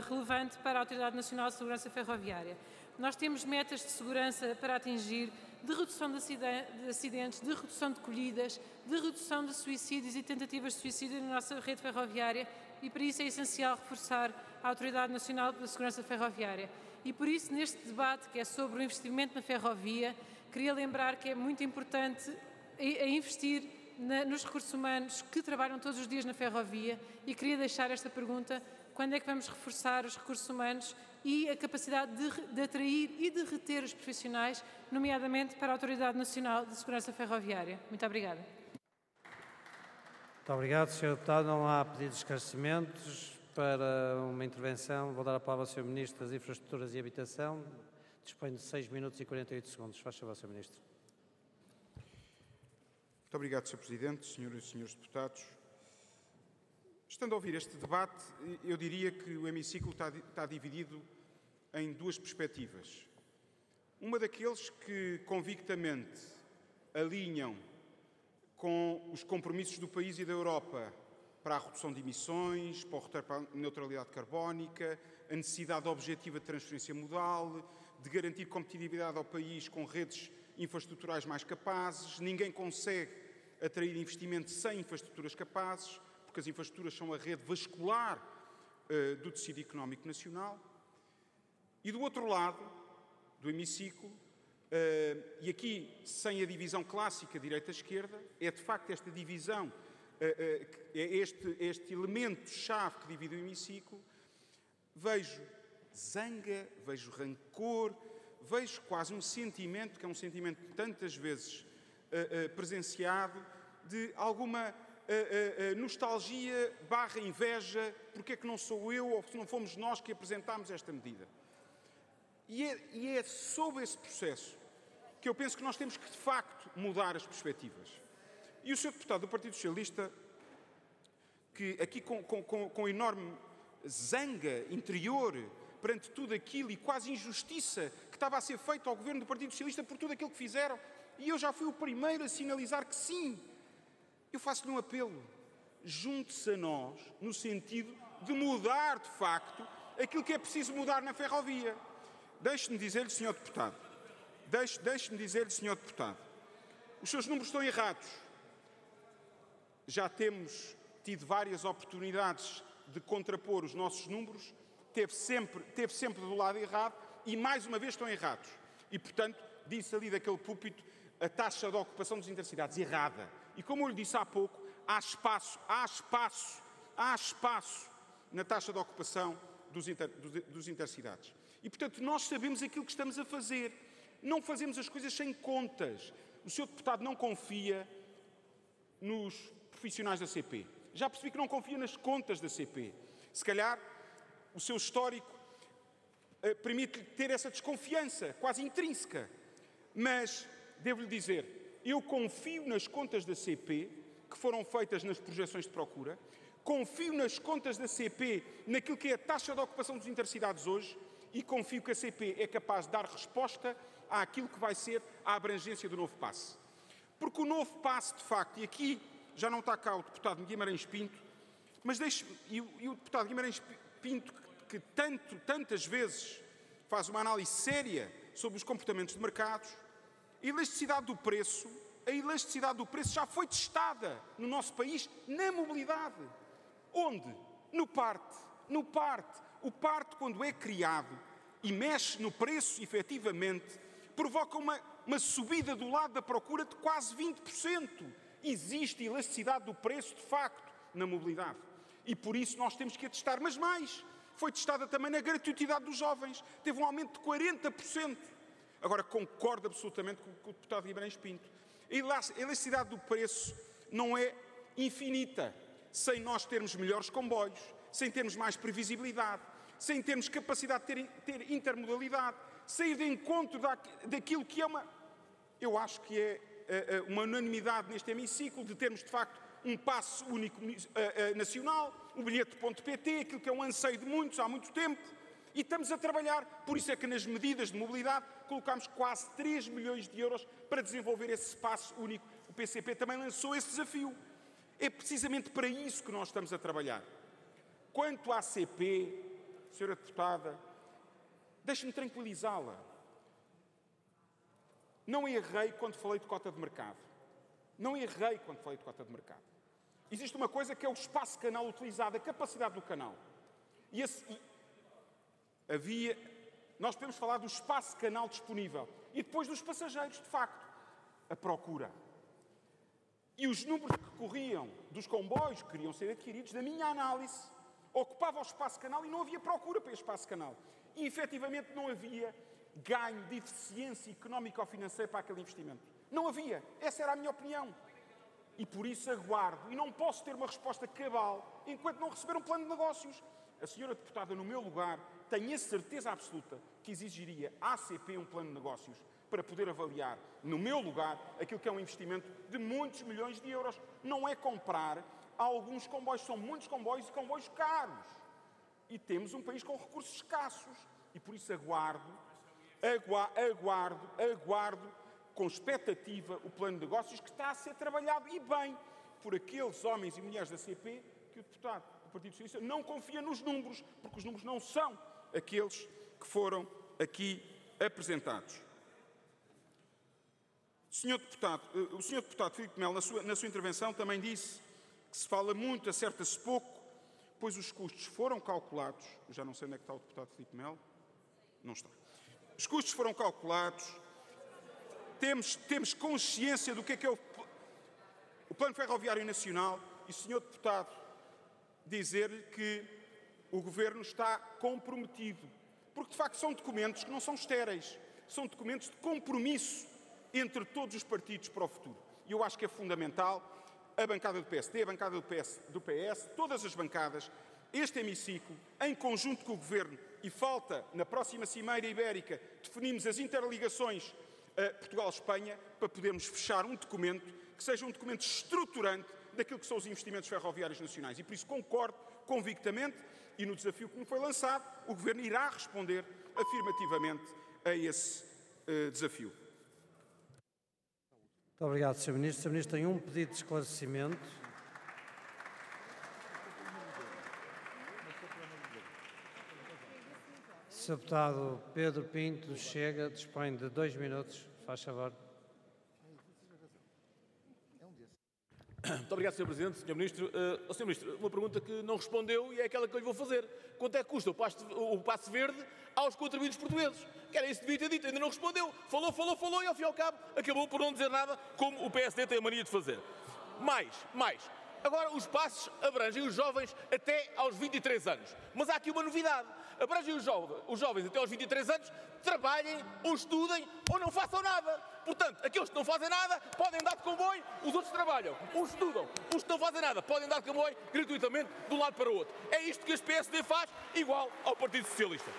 relevante para a Autoridade Nacional de Segurança Ferroviária. Nós temos metas de segurança para atingir, de redução de acidentes, de redução de colhidas, de redução de suicídios e tentativas de suicídio na nossa rede ferroviária e para isso é essencial reforçar a Autoridade Nacional de Segurança Ferroviária. E por isso, neste debate que é sobre o investimento na ferrovia, queria lembrar que é muito importante investir nos recursos humanos que trabalham todos os dias na ferrovia e queria deixar esta pergunta: quando é que vamos reforçar os recursos humanos e a capacidade de atrair e de reter os profissionais, nomeadamente para a Autoridade Nacional de Segurança Ferroviária? Muito obrigada. Muito obrigado, Sr. Deputado. Não há pedidos de esclarecimentos para uma intervenção. Vou dar a palavra ao Sr. Ministro das Infraestruturas e Habitação. Dispõe de 6 minutos e 48 segundos. Faz favor, Sr. Ministro. Muito obrigado, Sr. Presidente, senhoras e senhores deputados. Estando a ouvir este debate, eu diria que o hemiciclo está dividido em duas perspectivas. Uma daqueles que convictamente alinham com os compromissos do país e da Europa para a redução de emissões, para o retorno para a neutralidade carbónica, a necessidade objetiva de transferência modal, de garantir competitividade ao país com redes infraestruturais mais capazes. Ninguém consegue atrair investimento sem infraestruturas capazes, porque as infraestruturas são a rede vascular do tecido económico nacional. E do outro lado do hemiciclo, e aqui sem a divisão clássica direita-esquerda, é de facto esta divisão, é este elemento-chave que divide o hemiciclo, vejo zanga, vejo rancor, vejo quase um sentimento, que é um sentimento tantas vezes presenciado, de alguma nostalgia / inveja, porque é que não sou eu ou se não fomos nós que apresentámos esta medida. E é sobre esse processo que eu penso que nós temos que, de facto, mudar as perspectivas. E o Sr. Deputado do Partido Socialista, que aqui com enorme zanga interior perante tudo aquilo e quase injustiça que estava a ser feita ao Governo do Partido Socialista por tudo aquilo que fizeram, e eu já fui o primeiro a sinalizar que sim, eu faço-lhe um apelo, junte-se a nós no sentido de mudar, de facto, aquilo que é preciso mudar na ferrovia. Deixe-me dizer-lhe, Sr. Deputado, os seus números estão errados. Já temos tido várias oportunidades de contrapor os nossos números, teve sempre do lado errado e, mais uma vez, estão errados. E, portanto, disse ali daquele púlpito a taxa de ocupação dos intercidades errada. E, como eu lhe disse há pouco, há espaço na taxa de ocupação dos intercidades. E, portanto, nós sabemos aquilo que estamos a fazer. Não fazemos as coisas sem contas. O Sr. Deputado não confia nos profissionais da CP. Já percebi que não confia nas contas da CP. Se calhar, o seu histórico permite-lhe ter essa desconfiança, quase intrínseca. Mas, devo-lhe dizer, eu confio nas contas da CP, que foram feitas nas projeções de procura, confio nas contas da CP naquilo que é a taxa de ocupação dos intercidades hoje e confio que a CP é capaz de dar resposta àquilo que vai ser a abrangência do novo passe. Porque o novo passe, de facto, e aqui já não está cá o deputado Guimarães Pinto, mas e o deputado Guimarães Pinto, que tantas vezes faz uma análise séria sobre os comportamentos de mercados, a elasticidade do preço já foi testada no nosso país na mobilidade. Onde? No parte. O parte, quando é criado e mexe no preço, efetivamente, provoca uma subida do lado da procura de quase 20%. Existe elasticidade do preço, de facto, na mobilidade. E por isso nós temos que a testar. Mas mais, foi testada também na gratuitidade dos jovens. Teve um aumento de 40%. Agora, concordo absolutamente com o deputado Guimarães Pinto. A elasticidade do preço não é infinita. Sem nós termos melhores comboios, sem termos mais previsibilidade, sem termos capacidade de ter intermodalidade, sair de encontro daquilo que é eu acho que é uma unanimidade neste hemiciclo, de termos, de facto, um passe único nacional, o bilhete.pt, aquilo que é um anseio de muitos há muito tempo, e estamos a trabalhar. Por isso é que nas medidas de mobilidade colocámos quase 3 milhões de euros para desenvolver esse passe único. O PCP também lançou esse desafio. É precisamente para isso que nós estamos a trabalhar. Quanto à CP, senhora deputada, deixe-me tranquilizá-la. Não errei quando falei de cota de mercado. Não errei quando falei de cota de mercado. Existe uma coisa que é o espaço canal utilizado, a capacidade do canal. Nós podemos falar do espaço canal disponível e depois dos passageiros, de facto, a procura. E os números que corriam dos comboios que queriam ser adquiridos, na minha análise, ocupavam o espaço canal e não havia procura para esse espaço canal. E, efetivamente, não havia ganho de eficiência económica ou financeira para aquele investimento. Não havia. Essa era a minha opinião. E por isso aguardo, e não posso ter uma resposta cabal enquanto não receber um plano de negócios. A senhora deputada, no meu lugar, tem a certeza absoluta que exigiria à ACP um plano de negócios para poder avaliar, no meu lugar, aquilo que é um investimento de muitos milhões de euros. Não é comprar alguns comboios, são muitos comboios e comboios caros. E temos um país com recursos escassos. E por isso aguardo com expectativa o plano de negócios que está a ser trabalhado, e bem, por aqueles homens e mulheres da CP que o deputado do Partido Socialista não confia nos números, porque os números não são aqueles que foram aqui apresentados. O senhor deputado Filipe Melo, na sua intervenção, também disse que se fala muito, acerta-se pouco, pois os custos foram calculados. Eu já não sei onde é que está o deputado Filipe Melo. Não está. Os custos foram calculados. Temos consciência do que é o Plano Ferroviário Nacional, e, senhor deputado, dizer-lhe que o Governo está comprometido. Porque, de facto, são documentos que não são estéreis. São documentos de compromisso entre todos os partidos para o futuro. E eu acho que é fundamental a bancada do PSD, a bancada do PS, todas as bancadas, este hemiciclo, em conjunto com o Governo, e falta, na próxima Cimeira Ibérica, definirmos as interligações Portugal-Espanha, para podermos fechar um documento que seja um documento estruturante daquilo que são os investimentos ferroviários nacionais. E por isso concordo convictamente, e no desafio que me foi lançado, o Governo irá responder afirmativamente a esse desafio. Muito obrigado, Sr. Ministro. O Sr. Ministro tem um pedido de esclarecimento. Sr. Deputado Pedro Pinto Chega, dispõe de 2 minutos. Faz favor. Muito obrigado, Sr. Presidente. Sr. Ministro, Sr. Ministro, uma pergunta que não respondeu e é aquela que eu lhe vou fazer. Quanto é que custa o passe verde aos contribuintes portugueses? Que era isso que devia ter dito, ainda não respondeu. Falou e ao fim e ao cabo acabou por não dizer nada, como o PSD tem a mania de fazer. Mais. Agora, os passes abrangem os jovens até aos 23 anos. Mas há aqui uma novidade. Abrangem os jovens até aos 23 anos, trabalhem ou estudem ou não façam nada. Portanto, aqueles que não fazem nada podem andar de comboio, os outros trabalham, uns estudam. Os que não fazem nada podem andar de comboio gratuitamente de um lado para o outro. É isto que este PSD faz, igual ao Partido Socialista.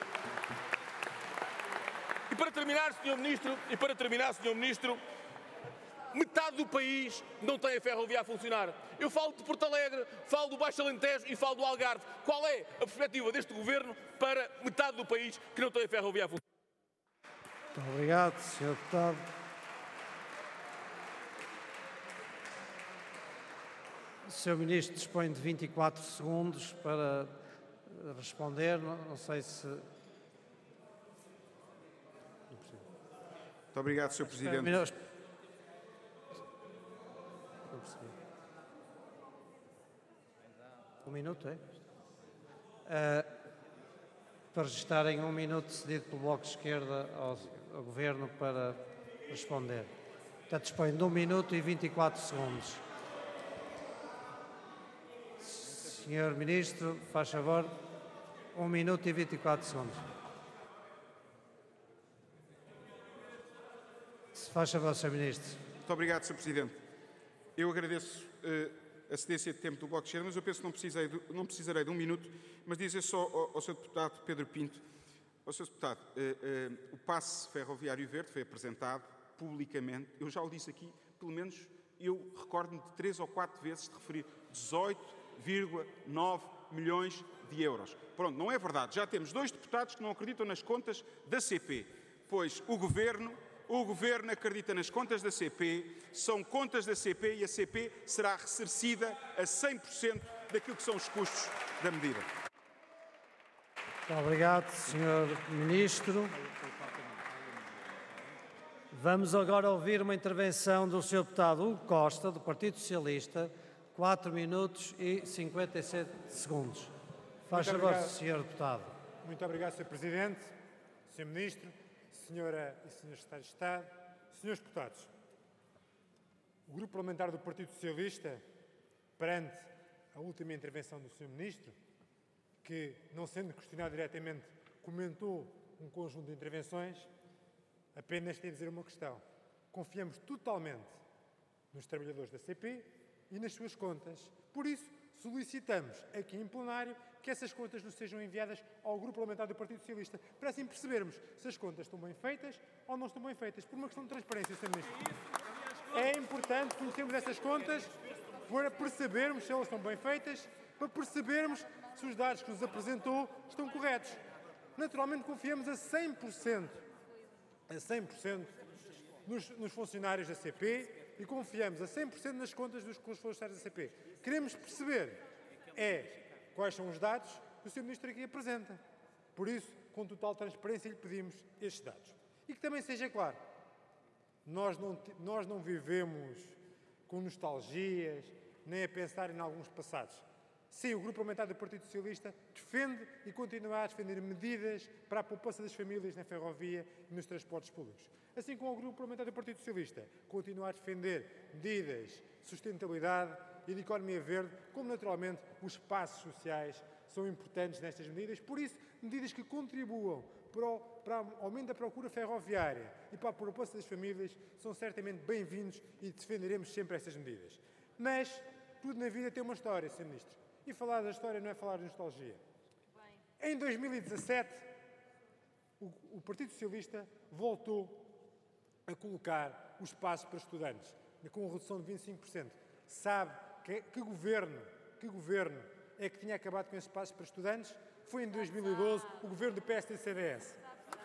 E para terminar, Sr. Ministro, metade do país não tem a ferrovia a funcionar. Eu falo de Porto Alegre, falo do Baixo Alentejo e falo do Algarve. Qual é a perspectiva deste Governo para metade do país que não tem a ferrovia a funcionar? Muito obrigado, Sr. Deputado. O Sr. Ministro dispõe de 24 segundos para responder. Não sei se... Muito obrigado, Sr. Presidente. Um minuto, é? Para registarem 1 minuto cedido pelo Bloco de Esquerda ao Governo para responder. Portanto, dispõe de 1 minuto e 24 segundos. Senhor Ministro, faz favor, 1 minuto e 24 segundos. Se faz favor, Sr. Ministro. Muito obrigado, Sr. Presidente. Eu agradeço a cedência de tempo do Bloco de Esquerda, mas eu penso que não precisarei de 1 minuto, mas dizer só ao Sr. Deputado Pedro Pinto, ao Sr. Deputado, o passe ferroviário verde foi apresentado publicamente, eu já o disse aqui, pelo menos eu recordo-me de 3 ou 4 vezes de referir 18,9 milhões de euros. Pronto, não é verdade, já temos 2 deputados que não acreditam nas contas da CP, pois o Governo acredita nas contas da CP, são contas da CP e a CP será ressarcida a 100% daquilo que são os custos da medida. Muito obrigado, Sr. Ministro. Vamos agora ouvir uma intervenção do Sr. Deputado Hugo Costa, do Partido Socialista, 4 minutos e 57 segundos. Faz favor, Sr. Deputado. Muito obrigado, Sr. Presidente, Sr. Ministro, Senhora e Srs. Secretários de Estado, Srs. Deputados. O Grupo Parlamentar do Partido Socialista, perante a última intervenção do Sr. Ministro, que, não sendo questionado diretamente, comentou um conjunto de intervenções, apenas tem a dizer uma questão. Confiamos totalmente nos trabalhadores da CP e nas suas contas. Por isso, solicitamos aqui em plenário que essas contas nos sejam enviadas ao Grupo Parlamentar do Partido Socialista, para assim percebermos se as contas estão bem feitas ou não estão bem feitas, por uma questão de transparência, Sr. Ministro. É importante conhecermos essas contas para percebermos se elas estão bem feitas, para percebermos se os dados que nos apresentou estão corretos. Naturalmente, confiamos a 100% nos funcionários da CP e confiamos a 100% nas contas dos funcionários da CP. Queremos perceber quais são os dados que o Sr. Ministro aqui apresenta. Por isso, com total transparência, lhe pedimos estes dados. E que também seja claro, nós não vivemos com nostalgias, nem a pensar em alguns passados. Sim, o Grupo Parlamentar do Partido Socialista defende e continuará a defender medidas para a poupança das famílias na ferrovia e nos transportes públicos. Assim como o Grupo Parlamentar do Partido Socialista continua a defender medidas de sustentabilidade e de economia verde, como naturalmente os espaços sociais são importantes nestas medidas. Por isso, medidas que contribuam para o aumento da procura ferroviária e para a poupança das famílias são certamente bem-vindos e defenderemos sempre estas medidas. Mas tudo na vida tem uma história, Sr. Ministro. E falar da história não é falar de nostalgia. Em 2017, o Partido Socialista voltou a colocar os passos para estudantes, com redução de 25%. Sabe que governo é que tinha acabado com esses passos para estudantes? Foi em 2012, o governo do PSD e CDS.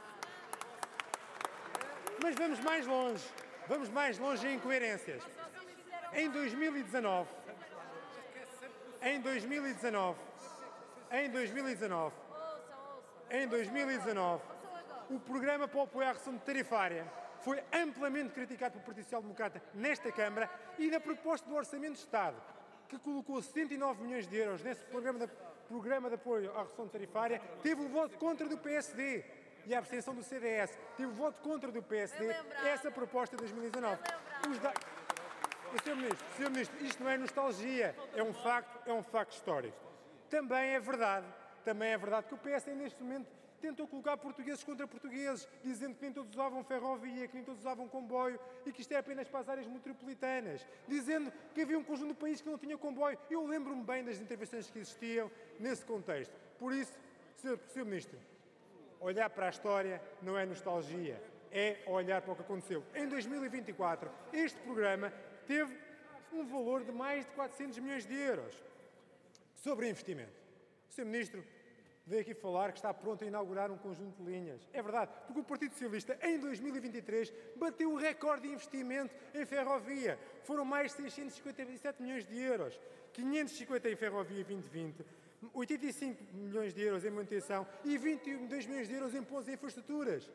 Mas vamos mais longe em incoerências. Em 2019, o programa para o apoio à redução tarifária foi amplamente criticado pelo Partido Social Democrata nesta Câmara e na proposta do Orçamento de Estado, que colocou 109 milhões de euros nesse programa de apoio à redução tarifária, teve o voto contra do PSD e a abstenção do CDS. Teve o voto contra do PSD essa proposta de 2019. Sr. Ministro, isto não é nostalgia, é um facto histórico. Também é verdade que o PSD neste momento tentou colocar portugueses contra portugueses, dizendo que nem todos usavam ferrovia, que nem todos usavam comboio e que isto é apenas para as áreas metropolitanas, dizendo que havia um conjunto do país que não tinha comboio. Eu lembro-me bem das intervenções que existiam nesse contexto. Por isso, Sr. Ministro, olhar para a história não é nostalgia, é olhar para o que aconteceu. Em 2024, este programa teve um valor de mais de 400 milhões de euros. Sobre investimento, o Sr. Ministro veio aqui falar que está pronto a inaugurar um conjunto de linhas. É verdade, porque o Partido Socialista, em 2023, bateu o recorde de investimento em ferrovia. Foram mais de 657 milhões de euros, 550 em ferrovia 2020, 85 milhões de euros em manutenção e 22 milhões de euros em pontos e infraestruturas.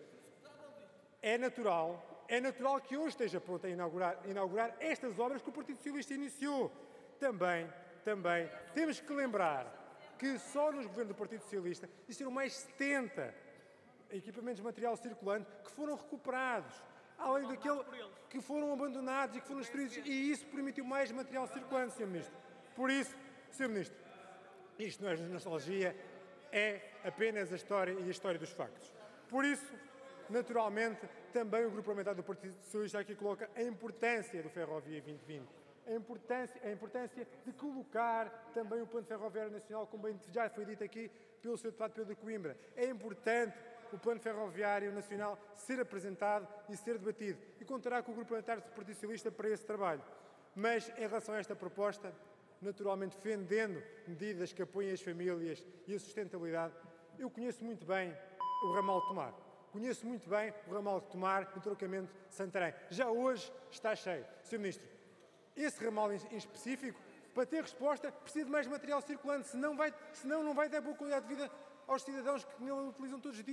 É natural que hoje esteja pronto a inaugurar estas obras que o Partido Socialista iniciou. Também temos que lembrar que só nos governos do Partido Socialista existiram mais 70 equipamentos de material circulante que foram recuperados, além daquele que foram abandonados e que foram destruídos, e isso permitiu mais material circulante, Sr. Ministro. Por isso, Sr. Ministro, isto não é nostalgia, é apenas a história e a história dos factos. Por isso, naturalmente, também o Grupo Parlamentar do Partido Socialista aqui coloca a importância do Ferrovia 2020. A importância de colocar também o Plano Ferroviário Nacional, como bem já foi dito aqui pelo Sr. Deputado Pedro Coimbra. É importante o Plano Ferroviário Nacional ser apresentado e ser debatido. E contará com o Grupo Parlamentar do Partido Socialista para esse trabalho. Mas, em relação a esta proposta, naturalmente defendendo medidas que apoiem as famílias e a sustentabilidade, eu conheço muito bem o ramal de Tomar. Conheço muito bem o ramal de Tomar no trocamento de Santarém. Já hoje está cheio. Sr. Ministro, esse ramal em específico, para ter resposta, precisa de mais material circulante, senão não vai dar boa qualidade de vida aos cidadãos que nele utilizam todos os dias.